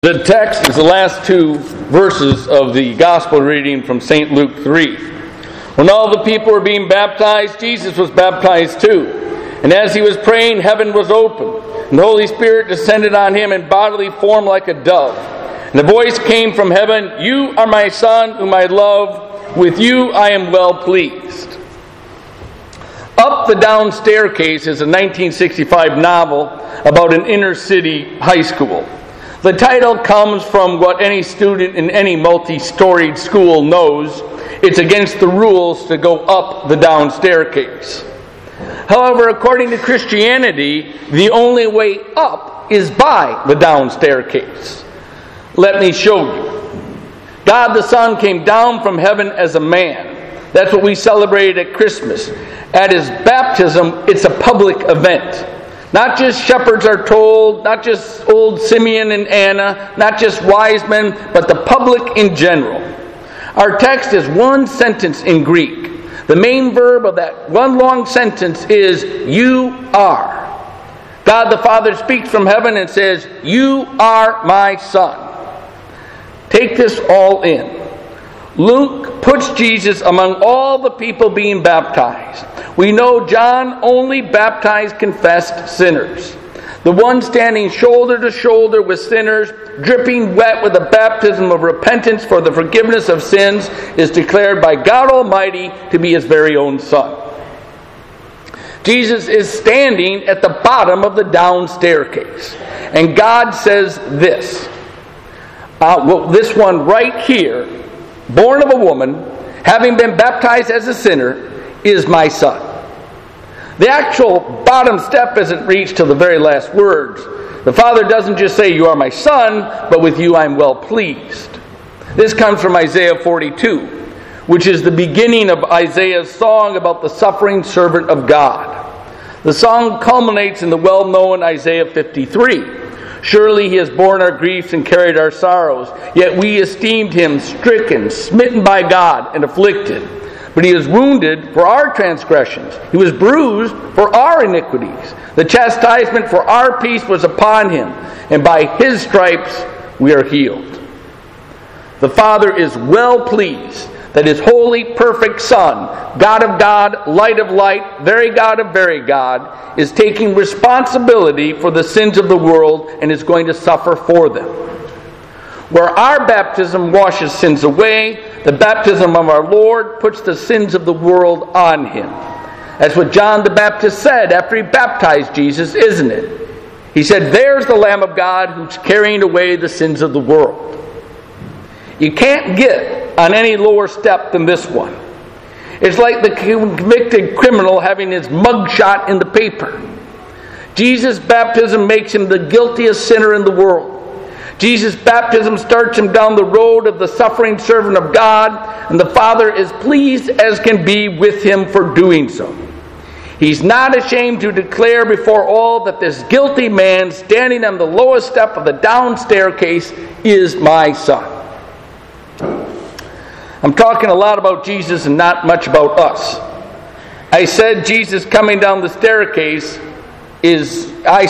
The text is the last two verses of the gospel reading from St. Luke 3. When all the people were being baptized, Jesus was baptized too. And as he was praying, heaven was opened, and the Holy Spirit descended on him in bodily form like a dove. And the voice came from heaven, "You are my Son, whom I love. With you I am well pleased." Up the Down Staircase is a 1965 novel about an inner city high school. The title comes from what any student in any multi-storied school knows. It's against the rules to go up the down staircase. However, according to Christianity, the only way up is by the down staircase. Let me show you. God the Son came down from heaven as a man. That's what we celebrate at Christmas. At his baptism, it's a public event. Not just shepherds are told, not just old Simeon and Anna, not just wise men, but the public in general. Our text is one sentence in Greek. The main verb of that one long sentence is, "You are." God the Father speaks from heaven and says, "You are my Son." Take this all in. Luke puts Jesus among all the people being baptized. We know John only baptized confessed sinners. The one standing shoulder to shoulder with sinners, dripping wet with a baptism of repentance for the forgiveness of sins, is declared by God Almighty to be his very own Son. Jesus is standing at the bottom of the down staircase. And God says this. This one right here, born of a woman, having been baptized as a sinner, is my Son. The actual bottom step isn't reached till the very last words. The Father doesn't just say, "You are my Son," but "with you I'm well pleased." This comes from Isaiah 42, which is the beginning of Isaiah's song about the suffering servant of God. The song culminates in the well-known Isaiah 53. "Surely he has borne our griefs and carried our sorrows, yet we esteemed him stricken, smitten by God, and afflicted. But he was wounded for our transgressions. He was bruised for our iniquities. The chastisement for our peace was upon him, and by his stripes we are healed." The Father is well pleased that his holy, perfect Son, God of God, light of light, very God of very God, is taking responsibility for the sins of the world and is going to suffer for them. Where our baptism washes sins away, the baptism of our Lord puts the sins of the world on him. That's what John the Baptist said after he baptized Jesus, isn't it? He said, "There's the Lamb of God who's carrying away the sins of the world." You can't get on any lower step than this one. It's like the convicted criminal having his mugshot in the paper. Jesus' baptism makes him the guiltiest sinner in the world. Jesus' baptism starts him down the road of the suffering servant of God, and the Father is pleased as can be with him for doing so. He's not ashamed to declare before all that this guilty man standing on the lowest step of the down staircase is my Son. I'm talking a lot about Jesus and not much about us. I said that Jesus coming down the staircase is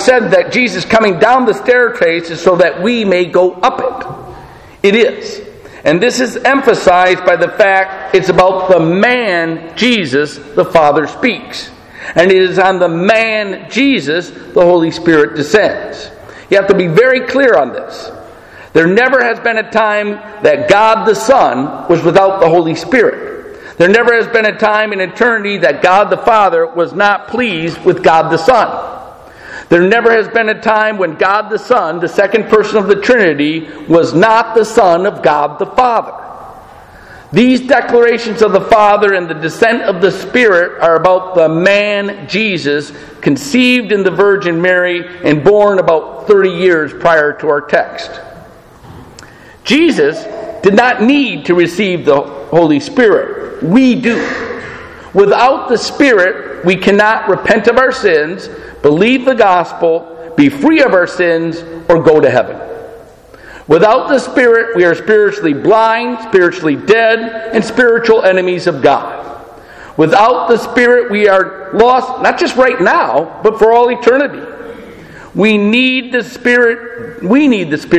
so that we may go up it. It is. And this is emphasized by the fact it's about the man Jesus the Father speaks. And it is on the man Jesus the Holy Spirit descends. You have to be very clear on this. There never has been a time that God the Son was without the Holy Spirit. There never has been a time in eternity that God the Father was not pleased with God the Son. There never has been a time when God the Son, the second person of the Trinity, was not the Son of God the Father. These declarations of the Father and the descent of the Spirit are about the man Jesus, conceived in the Virgin Mary and born about 30 years prior to our text. Jesus did not need to receive the Holy Spirit. We do. Without the Spirit, we cannot repent of our sins, believe the gospel, be free of our sins, or go to heaven. Without the Spirit, we are spiritually blind, spiritually dead, and spiritual enemies of God. Without the Spirit, we are lost, not just right now, but for all eternity. We need the Spirit. We need the Spirit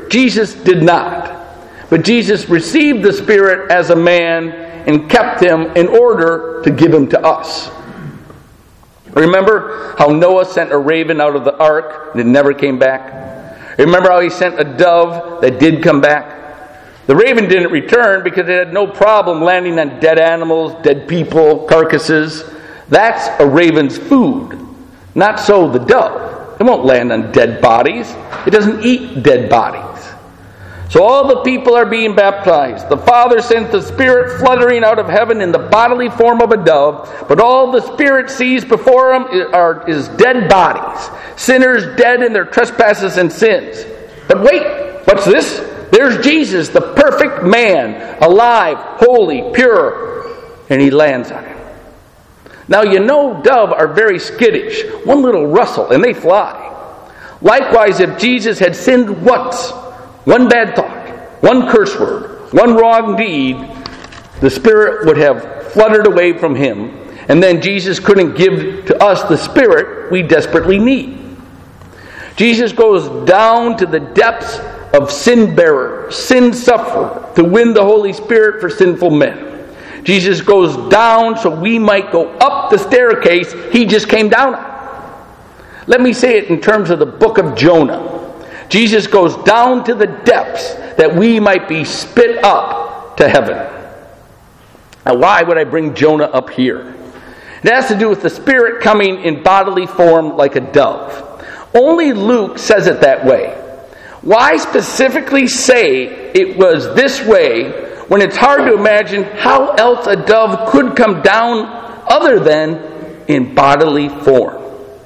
Spirit. Jesus did not. But Jesus received the Spirit as a man and kept him in order to give him to us. Remember how Noah sent a raven out of the ark and it never came back? Remember how he sent a dove that did come back? The raven didn't return because it had no problem landing on dead animals, dead people, carcasses. That's a raven's food. Not so the dove. It won't land on dead bodies. It doesn't eat dead bodies. So all the people are being baptized. The Father sent the Spirit fluttering out of heaven in the bodily form of a dove, but all the Spirit sees before him is dead bodies, sinners dead in their trespasses and sins. But wait, what's this? There's Jesus, the perfect man, alive, holy, pure, and he lands on him. Now you know doves are very skittish. One little rustle and they fly. Likewise, if Jesus had sinned once, one bad thought, one curse word, one wrong deed, the Spirit would have fluttered away from him, and then Jesus couldn't give to us the Spirit we desperately need. Jesus goes down to the depths of sin bearer, sin sufferer, to win the Holy Spirit for sinful men. Jesus goes down so we might go up the staircase he just came down on. Let me say it in terms of the book of Jonah. Jesus goes down to the depths that we might be spit up to heaven. Now, why would I bring Jonah up here? It has to do with the Spirit coming in bodily form like a dove. Only Luke says it that way. Why specifically say it was this way when it's hard to imagine how else a dove could come down other than in bodily form?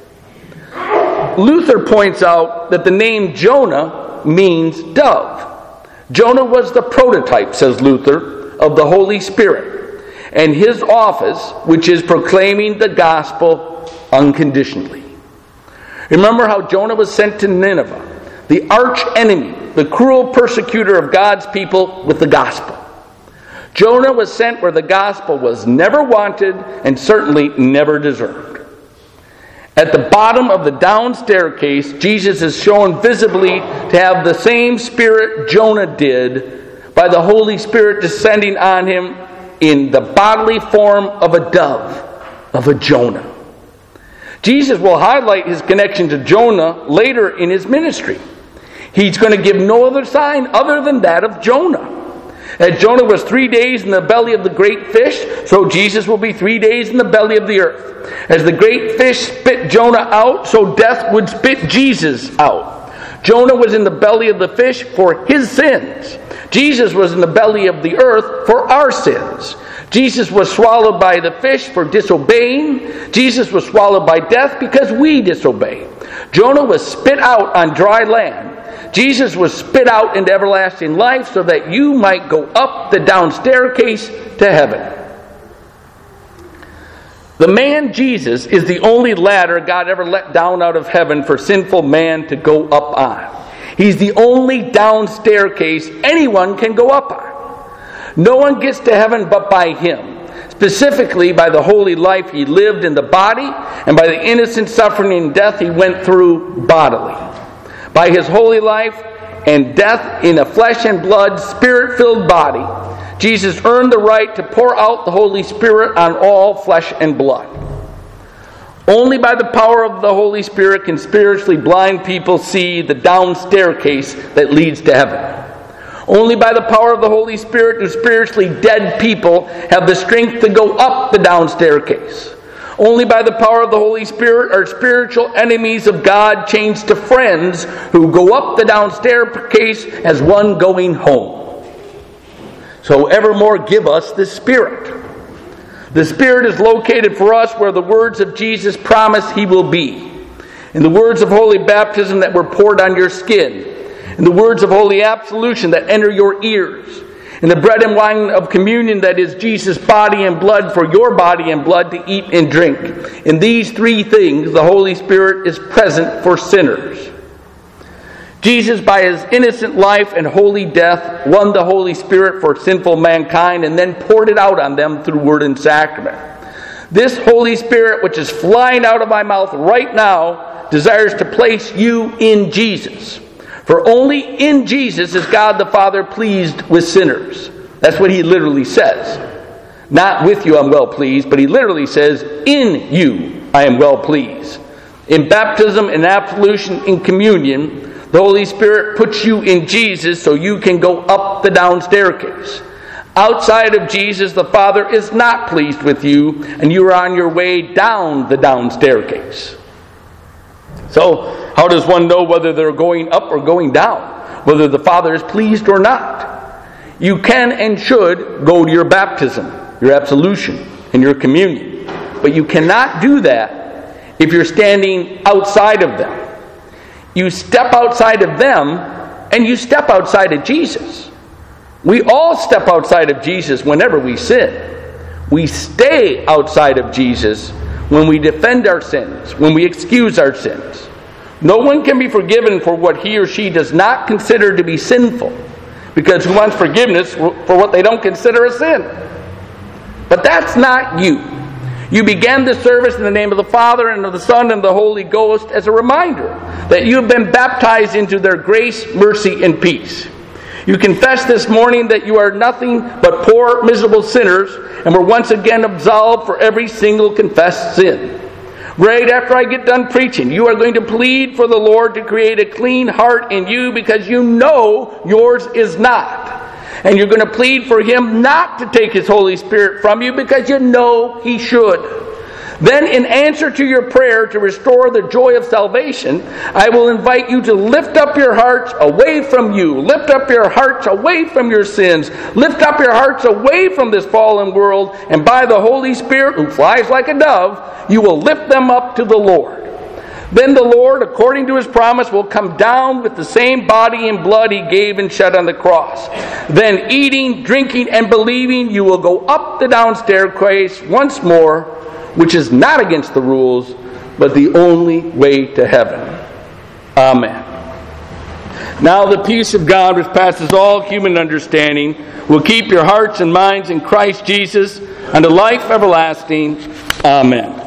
Luther points out that the name Jonah means dove. Jonah was the prototype, says Luther, of the Holy Spirit, and his office, which is proclaiming the gospel unconditionally. Remember how Jonah was sent to Nineveh, the arch enemy, the cruel persecutor of God's people, with the gospel. Jonah was sent where the gospel was never wanted and certainly never deserved. At the bottom of the down staircase, Jesus is shown visibly to have the same Spirit Jonah did by the Holy Spirit descending on him in the bodily form of a dove, of a Jonah. Jesus will highlight his connection to Jonah later in his ministry. He's going to give no other sign other than that of Jonah. As Jonah was 3 days in the belly of the great fish, so Jesus will be 3 days in the belly of the earth. As the great fish spit Jonah out, so death would spit Jesus out. Jonah was in the belly of the fish for his sins. Jesus was in the belly of the earth for our sins. Jesus was swallowed by the fish for disobeying. Jesus was swallowed by death because we disobeyed. Jonah was spit out on dry land. Jesus was spit out into everlasting life so that you might go up the down staircase to heaven. The man Jesus is the only ladder God ever let down out of heaven for sinful man to go up on. He's the only down staircase anyone can go up on. No one gets to heaven but by him. Specifically by the holy life he lived in the body and by the innocent suffering and death he went through bodily. By his holy life and death in a flesh and blood, Spirit-filled body, Jesus earned the right to pour out the Holy Spirit on all flesh and blood. Only by the power of the Holy Spirit can spiritually blind people see the down staircase that leads to heaven. Only by the power of the Holy Spirit do spiritually dead people have the strength to go up the down staircase. Only by the power of the Holy Spirit are spiritual enemies of God changed to friends who go up the down staircase as one going home. So evermore give us the Spirit. The Spirit is located for us where the words of Jesus promise He will be. In the words of holy baptism that were poured on your skin. In the words of holy absolution that enter your ears. In the bread and wine of communion that is Jesus' body and blood for your body and blood to eat and drink. In these three things, the Holy Spirit is present for sinners. Jesus, by his innocent life and holy death, won the Holy Spirit for sinful mankind and then poured it out on them through word and sacrament. This Holy Spirit, which is flying out of my mouth right now, desires to place you in Jesus. For only in Jesus is God the Father pleased with sinners. That's what he literally says. Not with you I'm well pleased, but he literally says, in you I am well pleased. In baptism, in absolution, in communion, the Holy Spirit puts you in Jesus so you can go up the down staircase. Outside of Jesus, the Father is not pleased with you, and you are on your way down the down staircase. So, how does one know whether they're going up or going down? Whether the Father is pleased or not? You can and should go to your baptism, your absolution, and your communion. But you cannot do that if you're standing outside of them. You step outside of them, and you step outside of Jesus. We all step outside of Jesus whenever we sin. We stay outside of Jesus when we defend our sins, when we excuse our sins. No one can be forgiven for what he or she does not consider to be sinful, because who wants forgiveness for what they don't consider a sin? But that's not you. You began the service in the name of the Father and of the Son and of the Holy Ghost as a reminder that you have been baptized into their grace, mercy, and peace. You confess this morning that you are nothing but poor, miserable sinners and were once again absolved for every single confessed sin. Right after I get done preaching, you are going to plead for the Lord to create a clean heart in you because you know yours is not. And you're going to plead for Him not to take His Holy Spirit from you because you know He should. Then, in answer to your prayer to restore the joy of salvation, I will invite you to lift up your hearts away from you. Lift up your hearts away from your sins. Lift up your hearts away from this fallen world. And by the Holy Spirit, who flies like a dove, you will lift them up to the Lord. Then the Lord, according to His promise, will come down with the same body and blood He gave and shed on the cross. Then eating, drinking, and believing, you will go up the down staircase once more, which is not against the rules, but the only way to heaven. Amen. Now the peace of God, which passes all human understanding, will keep your hearts and minds in Christ Jesus unto life everlasting. Amen.